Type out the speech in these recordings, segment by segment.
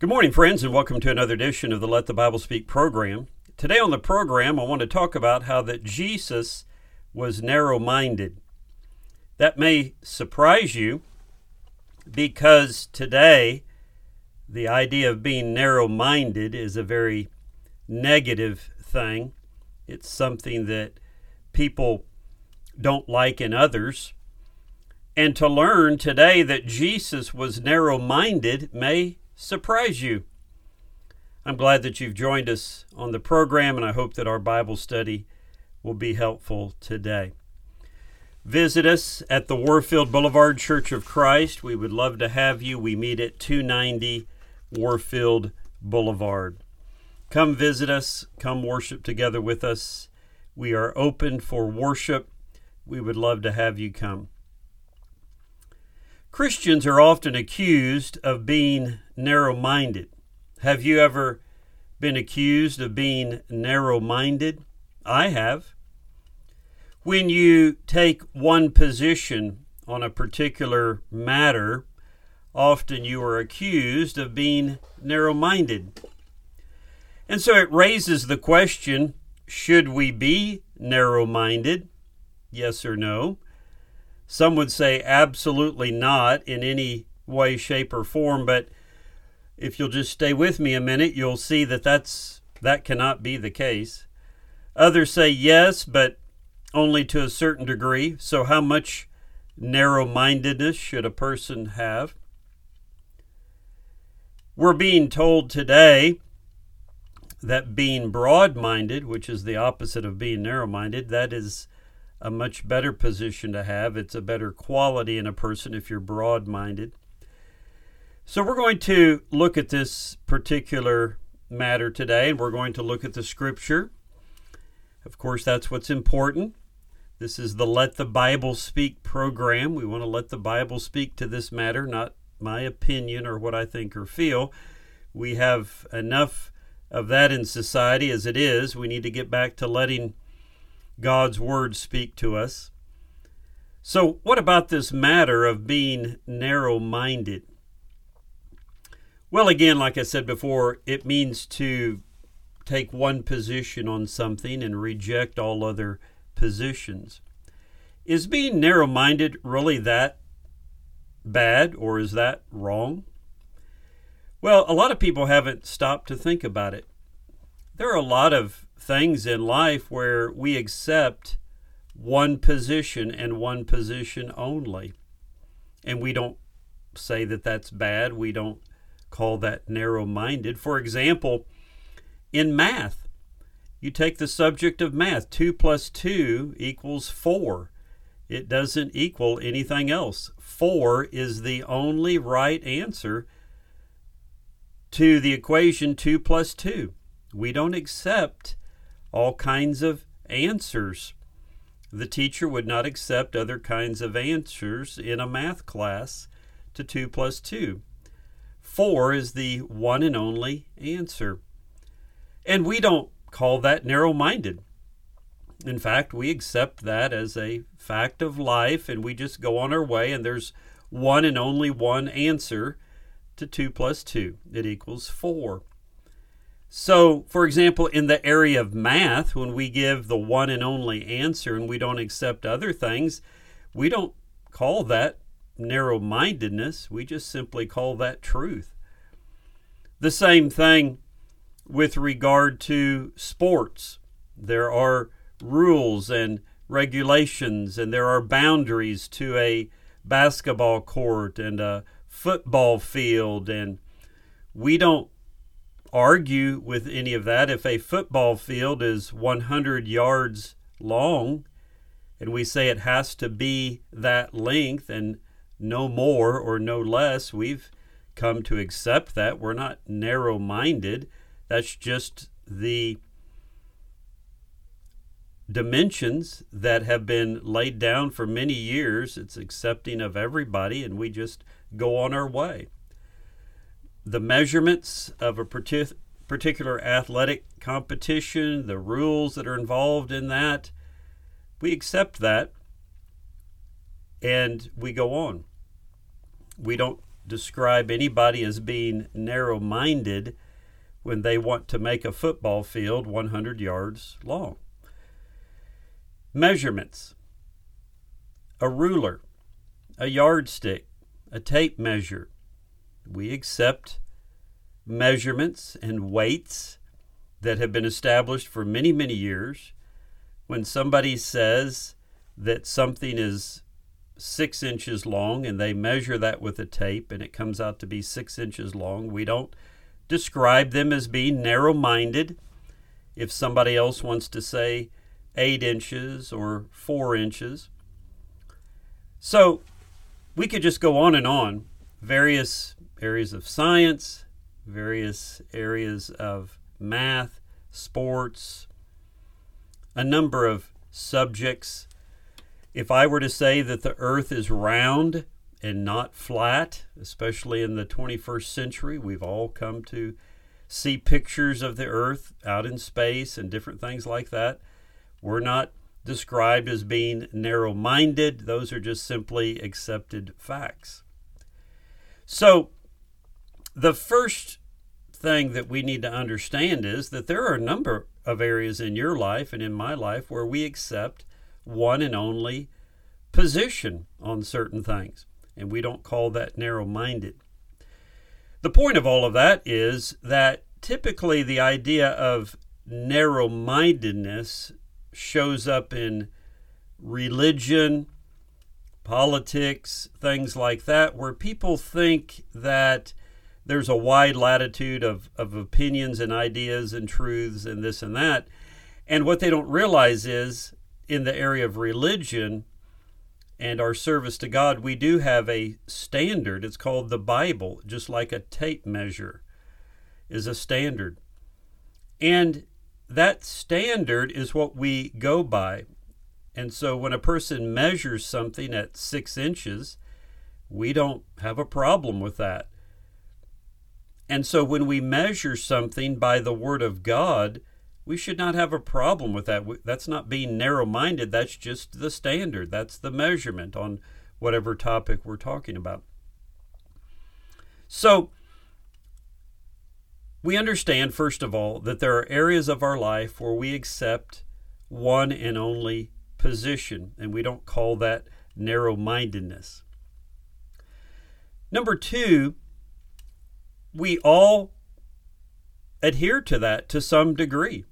Good morning, friends, and welcome to another edition of the Let the Bible Speak program. Today on the program, I want to talk about how that Jesus was narrow-minded. That may surprise you because today the idea of being narrow-minded is a very negative thing. It's something that people don't like in others. And to learn today that Jesus was narrow-minded may surprise you. I'm glad that you've joined us on the program, and I hope that our Bible study will be helpful today. Visit us at the Warfield Boulevard Church of Christ. We would love to have you. We meet at 290 Warfield Boulevard. Come visit us. Come worship together with us. We are open for worship. We would love to have you come. Christians are often accused of being narrow-minded. Have you ever been accused of being narrow-minded? I have. When you take one position on a particular matter, often you are accused of being narrow-minded. And so it raises the question, should we be narrow-minded? Yes or no? Some would say absolutely not in any way, shape, or form, but if you'll just stay with me a minute, you'll see that that cannot be the case. Others say yes, but only to a certain degree. So how much narrow-mindedness should a person have? We're being told today that being broad-minded, which is the opposite of being narrow-minded, that is a much better position to have. It's a better quality in a person if you're broad-minded. So we're going to look at this particular matter today, and we're going to look at the Scripture. Of course, that's what's important. This is the Let the Bible Speak program. We want to let the Bible speak to this matter, not my opinion or what I think or feel. We have enough of that in society as it is. We need to get back to letting God's Word speak to us. So what about this matter of being narrow-minded? Well, again, like I said before, it means to take one position on something and reject all other positions. Is being narrow-minded really that bad, or is that wrong? Well, a lot of people haven't stopped to think about it. There are a lot of things in life where we accept one position and one position only. And we don't say that that's bad. We don't call that narrow-minded. For example, in math, you take the subject of math. 2 plus 2 equals 4. It doesn't equal anything else. 4 is the only right answer to the equation 2 plus 2. We don't accept all kinds of answers. The teacher would not accept other kinds of answers in a math class to 2 plus 2. 4 is the one and only answer. And we don't call that narrow-minded. In fact, we accept that as a fact of life, and we just go on our way, and there's one and only one answer to 2 plus 2. It equals 4. So, for example, in the area of math, when we give the one and only answer and we don't accept other things, we don't call that narrow-mindedness. We just simply call that truth. The same thing with regard to sports. There are rules and regulations, and there are boundaries to a basketball court and a football field, and we don't argue with any of that. If a football field is 100 yards long and we say it has to be that length and no more or no less, we've come to accept that. We're not narrow-minded. That's just the dimensions that have been laid down for many years. It's accepting of everybody, and we just go on our way. The measurements of a particular athletic competition, the rules that are involved in that, we accept that and we go on. We don't describe anybody as being narrow-minded when they want to make a football field 100 yards long. Measurements. A ruler, a yardstick, a tape measure. We accept measurements and weights that have been established for many, many years. When somebody says that something is 6 inches long and they measure that with a tape and it comes out to be 6 inches long, we don't describe them as being narrow-minded. If somebody else wants to say 8 inches or 4 inches. So we could just go on and on. Various areas of science, various areas of math, sports, a number of subjects. If I were to say that the earth is round and not flat, especially in the 21st century, we've all come to see pictures of the earth out in space and different things like that. We're not described as being narrow-minded. Those are just simply accepted facts. So the first thing that we need to understand is that there are a number of areas in your life and in my life where we accept one and only position on certain things, and we don't call that narrow-minded. The point of all of that is that typically the idea of narrow-mindedness shows up in religion, politics, things like that, where people think that there's a wide latitude of opinions and ideas and truths and this and that. And what they don't realize is in the area of religion and our service to God, we do have a standard. It's called the Bible, just like a tape measure is a standard. And that standard is what we go by. And so when a person measures something at 6 inches, we don't have a problem with that. And so when we measure something by the Word of God, we should not have a problem with that. That's not being narrow-minded. That's just the standard. That's the measurement on whatever topic we're talking about. So we understand, first of all, that there are areas of our life where we accept one and only position, and we don't call that narrow-mindedness. Number two, we all adhere to that to some degree.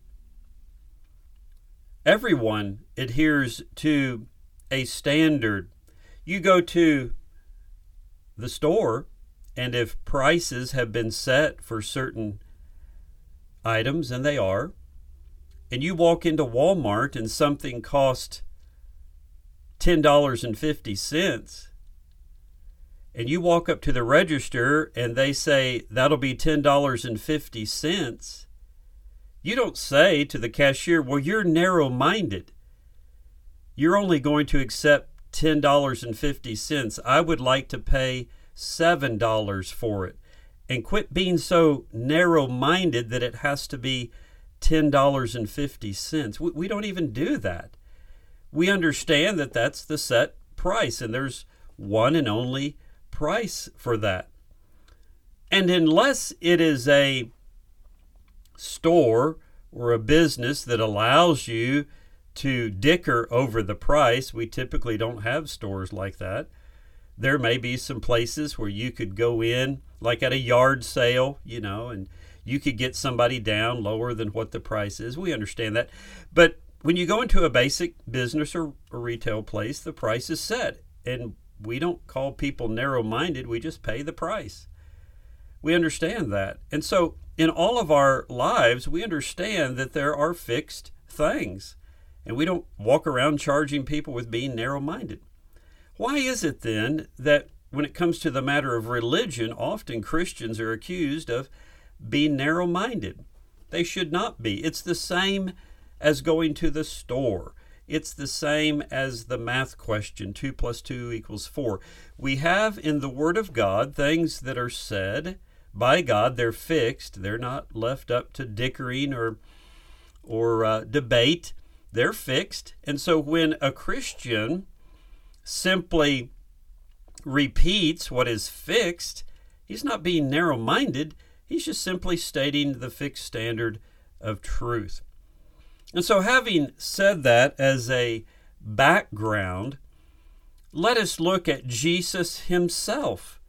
Everyone adheres to a standard. You go to the store, and if prices have been set for certain items, and they are, and you walk into Walmart and something costs $10.50, and you walk up to the register and they say, that'll be $10.50, you don't say to the cashier, well, you're narrow-minded. You're only going to accept $10.50. I would like to pay $7 for it. And quit being so narrow-minded that it has to be $10.50. We don't even do that. We understand that that's the set price, and there's one and only price for that. And unless it is a store or a business that allows you to dicker over the price, we typically don't have stores like that. There may be some places where you could go in, like at a yard sale, and you could get somebody down lower than what the price is. We understand that. But when you go into a basic business or a retail place, the price is set. And we don't call people narrow-minded. We just pay the price. We understand that. And so in all of our lives, we understand that there are fixed things. And we don't walk around charging people with being narrow-minded. Why is it then that when it comes to the matter of religion, often Christians are accused of being narrow-minded? They should not be. It's the same as going to the store. It's the same as the math question, 2 + 2 = 4. We have in the Word of God things that are said by God. They're fixed. They're not left up to dickering or debate. They're fixed. And so when a Christian simply repeats what is fixed, He's not being narrow-minded. He's just simply stating the fixed standard of truth. And so having said that as a background, let us look at Jesus himself.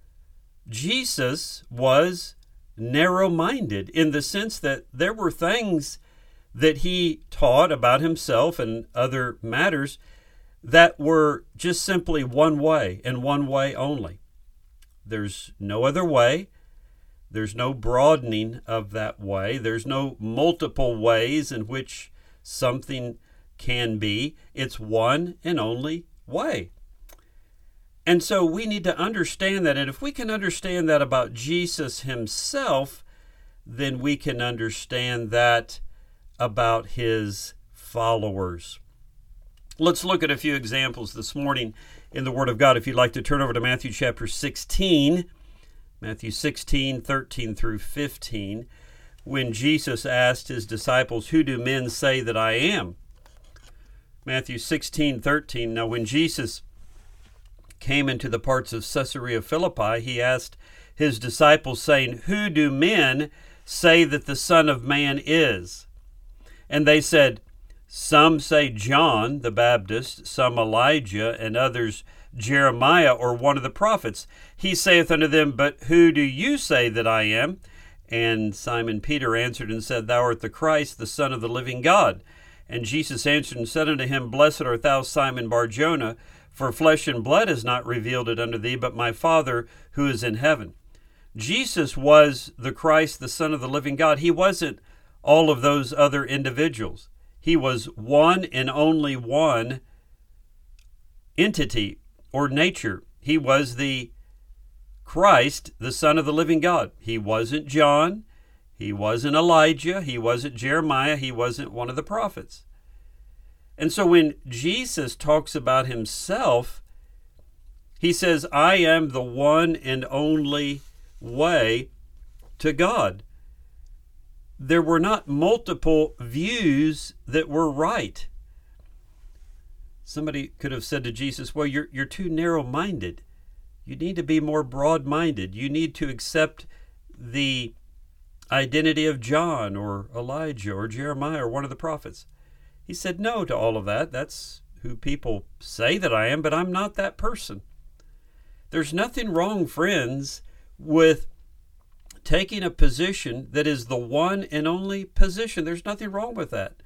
Jesus was narrow-minded in the sense that there were things that he taught about himself and other matters that were just simply one way and one way only. There's no other way. There's no broadening of that way. There's no multiple ways in which something can be. It's one and only way. And so we need to understand that. And if we can understand that about Jesus himself, then we can understand that about his followers. Let's look at a few examples this morning in the Word of God. If you'd like to turn over to Matthew chapter 16, Matthew 16, 13 through 15, when Jesus asked his disciples, "Who do men say that I am?" Matthew 16, 13, now when Jesus came into the parts of Caesarea Philippi, he asked his disciples, saying, "Who do men say that the Son of Man is?" And they said, "Some say John the Baptist, some Elijah, and others Jeremiah or one of the prophets." He saith unto them, "But who do you say that I am?" And Simon Peter answered and said, "Thou art the Christ, the Son of the living God." And Jesus answered and said unto him, "Blessed art thou, Simon Bar-Jonah, for flesh and blood has not revealed it unto thee, but my Father who is in heaven." Jesus was the Christ, the Son of the living God. He wasn't all of those other individuals. He was one and only one entity or nature. He was the Christ, the Son of the living God. He wasn't John. He wasn't Elijah. He wasn't Jeremiah. He wasn't one of the prophets. And so when Jesus talks about himself, he says, "I am the one and only way to God." There were not multiple views that were right. Somebody could have said to Jesus, "Well, you're too narrow-minded. You need to be more broad-minded. You need to accept the identity of John or Elijah or Jeremiah or one of the prophets." He said no to all of that. That's who people say that I am, but I'm not that person. There's nothing wrong, friends, with taking a position that is the one and only position. There's nothing wrong with that.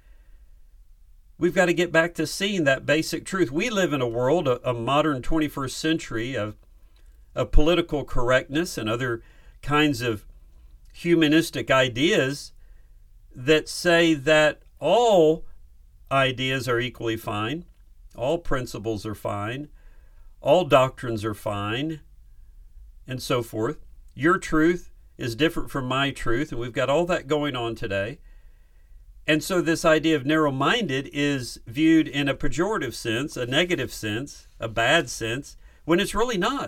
We've got to get back to seeing that basic truth. We live in a world, a modern 21st century of political correctness and other kinds of humanistic ideas that say that all ideas are equally fine, all principles are fine, all doctrines are fine, and so forth. Your truth is different from my truth, and we've got all that going on today. And so this idea of narrow-minded is viewed in a pejorative sense, a negative sense, a bad sense, when it's really not.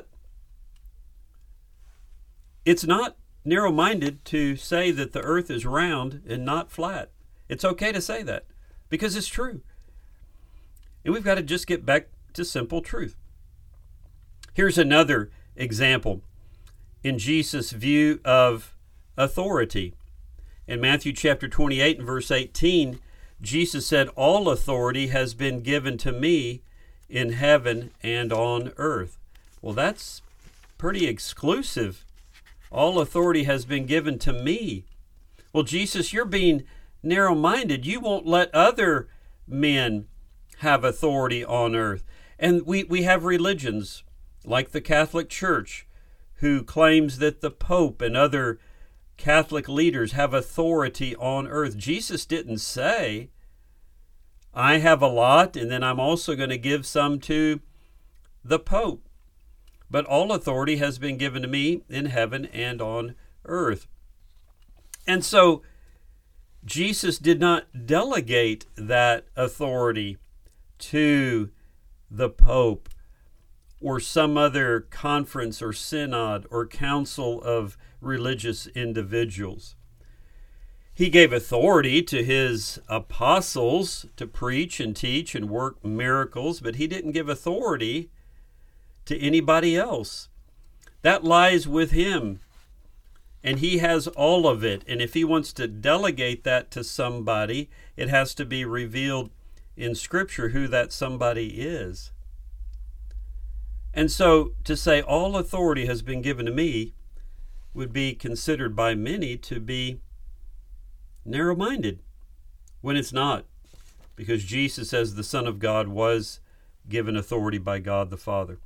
It's not narrow-minded to say that the earth is round and not flat. It's okay to say that because it's true. And we've got to just get back to simple truth. Here's another example in Jesus' view of authority. In Matthew chapter 28 and verse 18, Jesus said, "All authority has been given to me in heaven and on earth." Well, that's pretty exclusive. All authority has been given to me. Well, Jesus, you're being narrow-minded. You won't let other men have authority on earth. And we have religions like the Catholic Church who claims that the Pope and other Catholic leaders have authority on earth. Jesus didn't say, "I have a lot, and then I'm also going to give some to the Pope." But all authority has been given to me in heaven and on earth. And so Jesus did not delegate that authority to the Pope or some other conference or synod or council of religious individuals. He gave authority to his apostles to preach and teach and work miracles, but he didn't give authority to anybody else. That lies with him. And he has all of it. And if he wants to delegate that to somebody, it has to be revealed in Scripture who that somebody is. And so to say all authority has been given to me would be considered by many to be narrow-minded, when it's not, because Jesus, as the Son of God, was given authority by God the Father.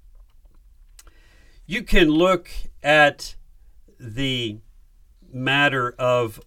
You can look at the matter of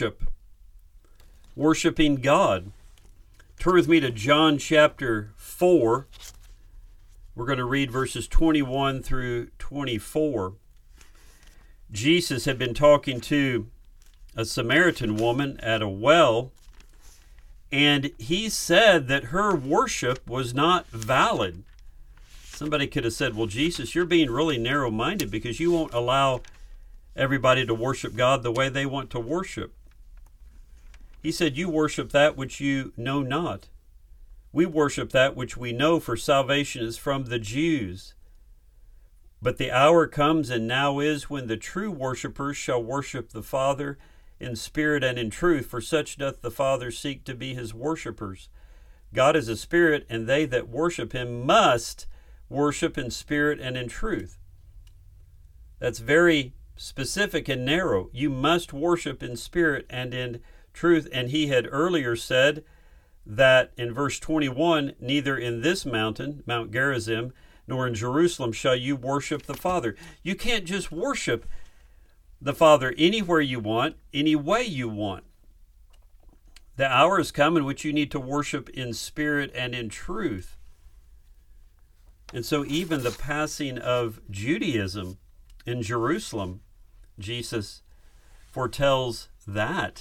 worshiping God. Turn with me to John chapter 4. We're going to read verses 21 through 24. Jesus had been talking to a Samaritan woman at a well, and he said that her worship was not valid. Somebody could have said, well, Jesus, you're being really narrow-minded because you won't allow everybody to worship God the way they want to worship. He said, you worship that which you know not. We worship that which we know, for salvation is from the Jews. But the hour comes, and now is, when the true worshipers shall worship the Father in spirit and in truth, for such doth the Father seek to be his worshipers. God is a spirit, and they that worship him must worship in spirit and in truth. That's very specific and narrow. You must worship in spirit and in truth. And he had earlier said that in verse 21, neither in this mountain, Mount Gerizim, nor in Jerusalem shall you worship the Father. You can't just worship the Father anywhere you want, any way you want. The hour is come in which you need to worship in spirit and in truth. And so even the passing of Judaism in Jerusalem, Jesus foretells that.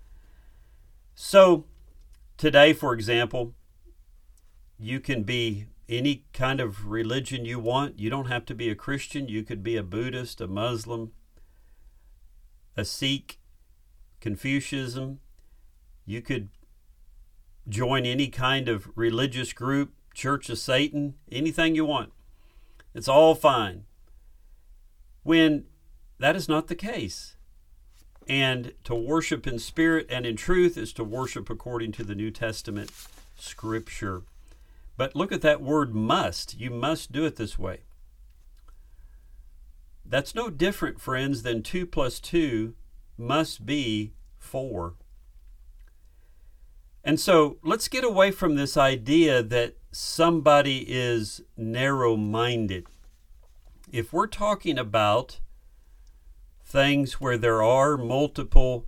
So today, for example, you can be any kind of religion you want. You don't have to be a Christian. You could be a Buddhist, a Muslim, a Sikh, Confucianism. You could join any kind of religious group, Church of Satan, anything you want. It's all fine. When that is not the case. And to worship in spirit and in truth is to worship according to the New Testament Scripture. But look at that word must. You must do it this way. That's no different, friends, than 2 + 2 must be 4. And so let's get away from this idea that somebody is narrow-minded. If we're talking about things where there are multiple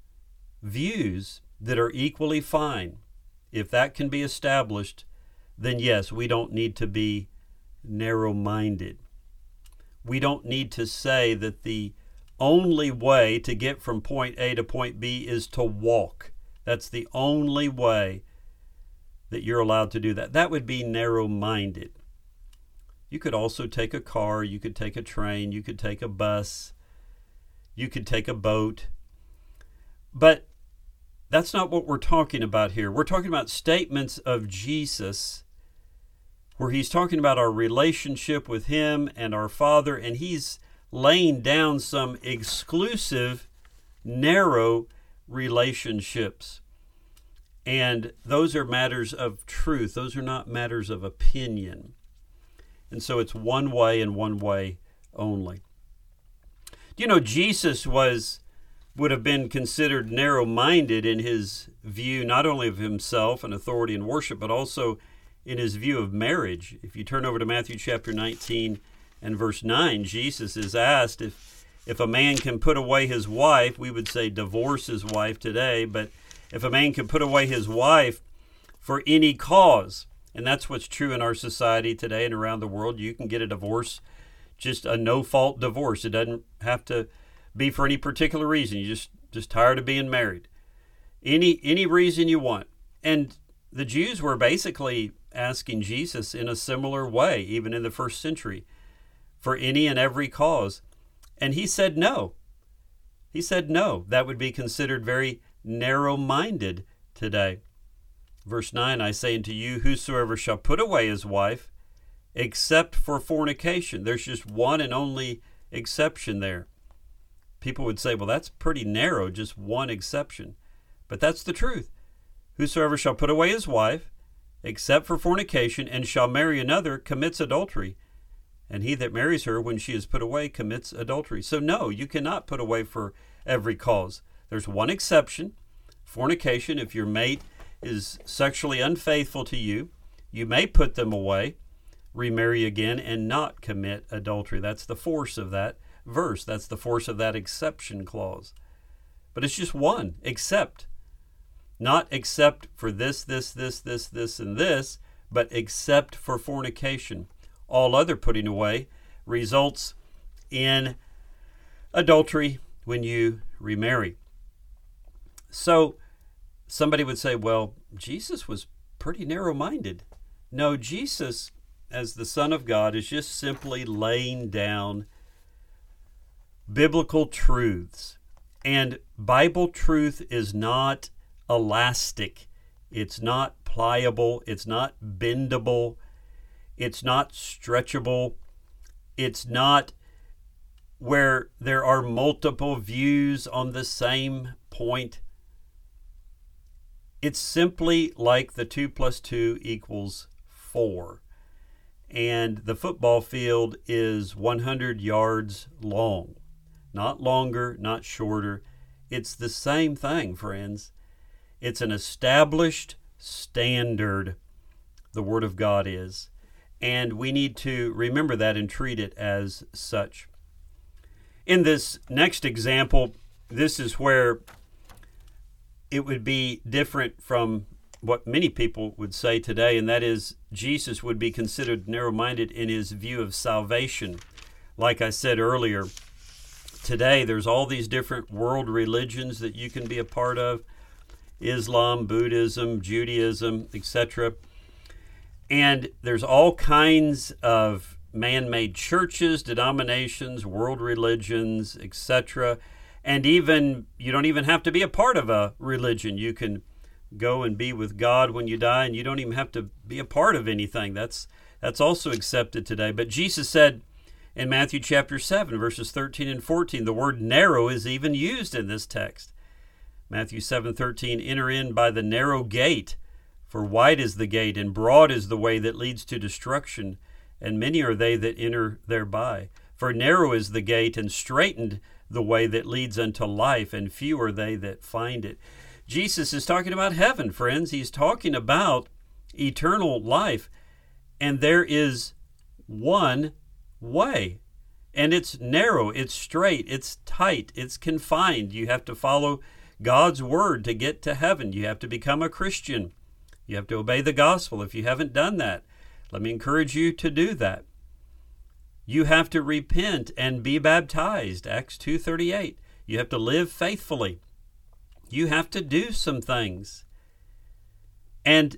views that are equally fine, if that can be established, then yes, we don't need to be narrow-minded. We don't need to say that the only way to get from point A to point B is to walk. That's the only way that you're allowed to do that. That would be narrow-minded. You could also take a car, you could take a train, you could take a bus, you could take a boat. But that's not what we're talking about here. We're talking about statements of Jesus where he's talking about our relationship with him and our Father, and he's laying down some exclusive, narrow relationships. And those are matters of truth. Those are not matters of opinion. And so it's one way and one way only. You know, Jesus would have been considered narrow-minded in his view, not only of himself and authority and worship, but also in his view of marriage. If you turn over to Matthew chapter 19 and verse 9, Jesus is asked if a man can put away his wife, we would say divorce his wife today, but if a man can put away his wife for any cause, and that's what's true in our society today and around the world, you can get a divorce, just a no-fault divorce. It doesn't have to be for any particular reason. You're just tired of being married. Any reason you want. And the Jews were basically asking Jesus in a similar way, even in the first century, for any and every cause. And he said no. He said no. That would be considered very narrow-minded today. Verse 9, I say unto you, whosoever shall put away his wife, except for fornication. There's just one and only exception there. People would say, well, that's pretty narrow, just one exception. But that's the truth. Whosoever shall put away his wife, except for fornication, and shall marry another, commits adultery. And he that marries her when she is put away commits adultery. So no, you cannot put away for every cause. There's one exception, fornication. If your mate is sexually unfaithful to you, you may put them away, remarry again, and not commit adultery. That's the force of that verse. That's the force of that exception clause. But it's just one, except. Not except for this, and this, but except for fornication. All other putting away results in adultery when you remarry. So somebody would say, well, Jesus was pretty narrow-minded. No, Jesus, as the Son of God, is just simply laying down biblical truths. And Bible truth is not elastic. It's not pliable. It's not bendable. It's not stretchable. It's not where there are multiple views on the same point. It's simply like the 2 + 2 = 4. And the football field is 100 yards long. Not longer, not shorter. It's the same thing, friends. It's an established standard, the Word of God is. And we need to remember that and treat it as such. In this next example, this is where it would be different from what many people would say today, and that is Jesus would be considered narrow-minded in his view of salvation. Like I said earlier, today there's all these different world religions that you can be a part of. Islam, Buddhism, Judaism, etc. And there's all kinds of man-made churches, denominations, world religions, etc. And even you don't even have to be a part of a religion. You can go and be with God when you die, and you don't even have to be a part of anything. That's also accepted today. But Jesus said in Matthew chapter 7, verses 13 and 14, the word narrow is even used in this text. Matthew 7:13, enter in by the narrow gate, for wide is the gate, and broad is the way that leads to destruction, and many are they that enter thereby. For narrow is the gate, and straitened the way that leads unto life, and few are they that find it. Jesus is talking about heaven, friends. He's talking about eternal life, and there is one way. And it's narrow, it's straight, it's tight, it's confined. You have to follow God's word to get to heaven. You have to become a Christian. You have to obey the gospel. If you haven't done that, let me encourage you to do that. You have to repent and be baptized, Acts 2:38. You have to live faithfully. You have to do some things. And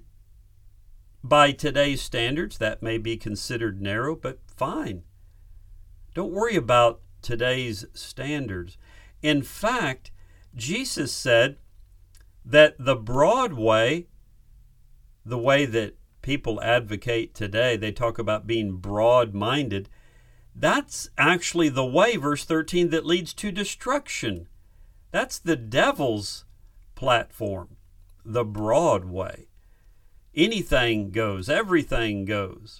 by today's standards, that may be considered narrow, but fine. Don't worry about today's standards. In fact, Jesus said that the broad way, the way that people advocate today, they talk about being broad-minded, that's actually the way, verse 13, that leads to destruction. That's the devil's platform, the broad way. Anything goes, everything goes.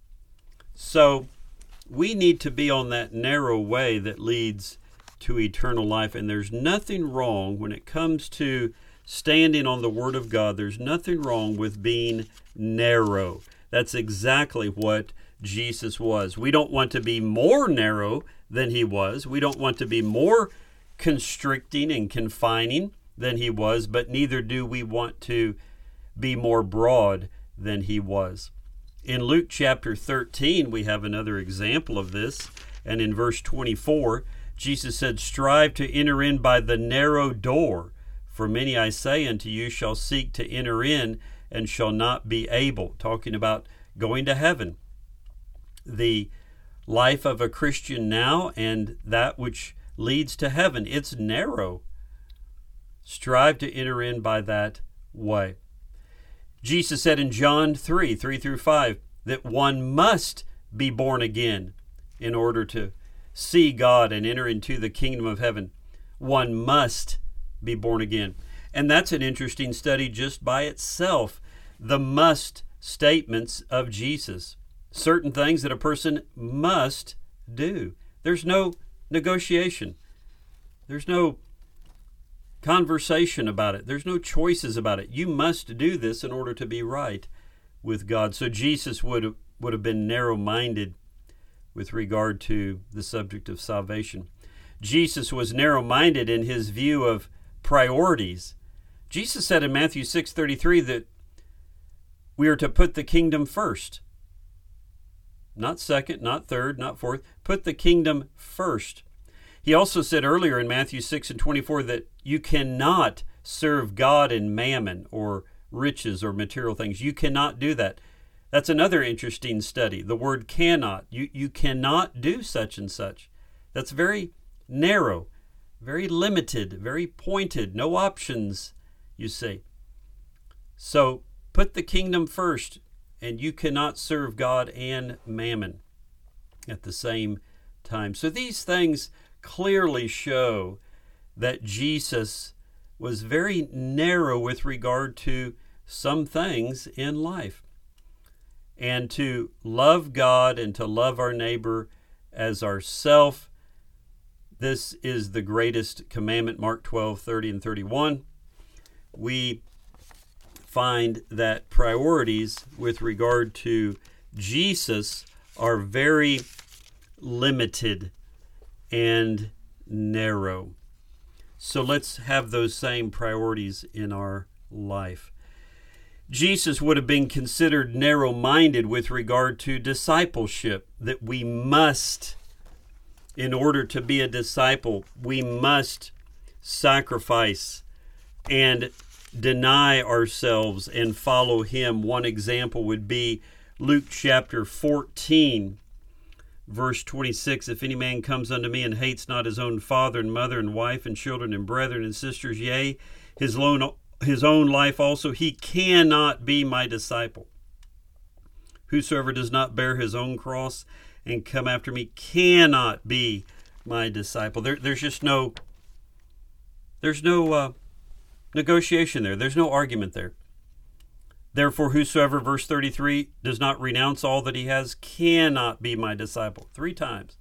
So we need to be on that narrow way that leads to eternal life. And there's nothing wrong when it comes to standing on the Word of God. There's nothing wrong with being narrow. That's exactly what Jesus was. We don't want to be more narrow than he was. We don't want to be more constricting and confining than he was, but neither do we want to be more broad than he was. In Luke chapter 13, we have another example of this. And in verse 24, Jesus said, strive to enter in by the narrow door. For many, I say unto you, shall seek to enter in and shall not be able. Talking about going to heaven. The life of a Christian now and that which leads to heaven. It's narrow. Strive to enter in by that way. Jesus said in John 3:3-5, that one must be born again in order to see God and enter into the kingdom of heaven. One must be born again. And that's an interesting study just by itself. The must statements of Jesus. Certain things that a person must do. There's no negotiation. There's no conversation about it. There's no choices about it. You must do this in order to be right with God. So Jesus would have been narrow-minded with regard to the subject of salvation. Jesus was narrow-minded in his view of priorities. Jesus said in Matthew 6:33 that we are to put the kingdom first. Not second, not third, not fourth. Put the kingdom first. He also said earlier in Matthew 6:24 that you cannot serve God and mammon or riches or material things. You cannot do that. That's another interesting study. The word cannot. You cannot do such and such. That's very narrow, very limited, very pointed. No options, you see. So put the kingdom first, and you cannot serve God and mammon at the same time. So these things clearly show that Jesus was very narrow with regard to some things in life. And to love God and to love our neighbor as ourself, this is the greatest commandment, Mark 12:30 and 31. We find that priorities with regard to Jesus are very limited and narrow. So let's have those same priorities in our life. Jesus would have been considered narrow-minded with regard to discipleship, that we must, in order to be a disciple, we must sacrifice and deny ourselves and follow him. One example would be Luke chapter 14, verse 26. If any man comes unto me and hates not his own father and mother and wife and children and brethren and sisters, yea, his own life also, he cannot be my disciple. Whosoever does not bear his own cross and come after me cannot be my disciple. There's just no negotiation there. There's no argument there. Therefore, whosoever, verse 33, does not renounce all that he has cannot be my disciple. 3 times.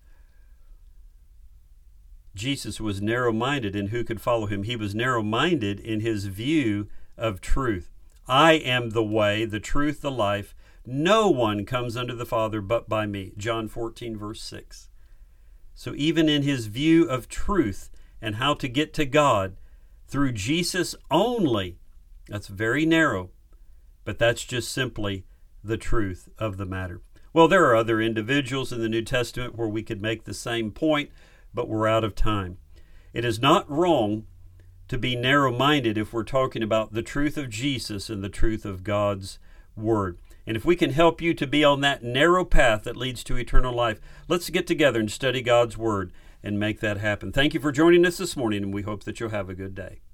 Jesus was narrow-minded in who could follow him. He was narrow-minded in his view of truth. I am the way, the truth, the life. No one comes unto the Father but by me. John 14, verse 6. So even in his view of truth and how to get to God through Jesus only, that's very narrow, but that's just simply the truth of the matter. Well, there are other individuals in the New Testament where we could make the same point, but we're out of time. It is not wrong to be narrow-minded if we're talking about the truth of Jesus and the truth of God's Word. And if we can help you to be on that narrow path that leads to eternal life, let's get together and study God's Word and make that happen. Thank you for joining us this morning, and we hope that you'll have a good day.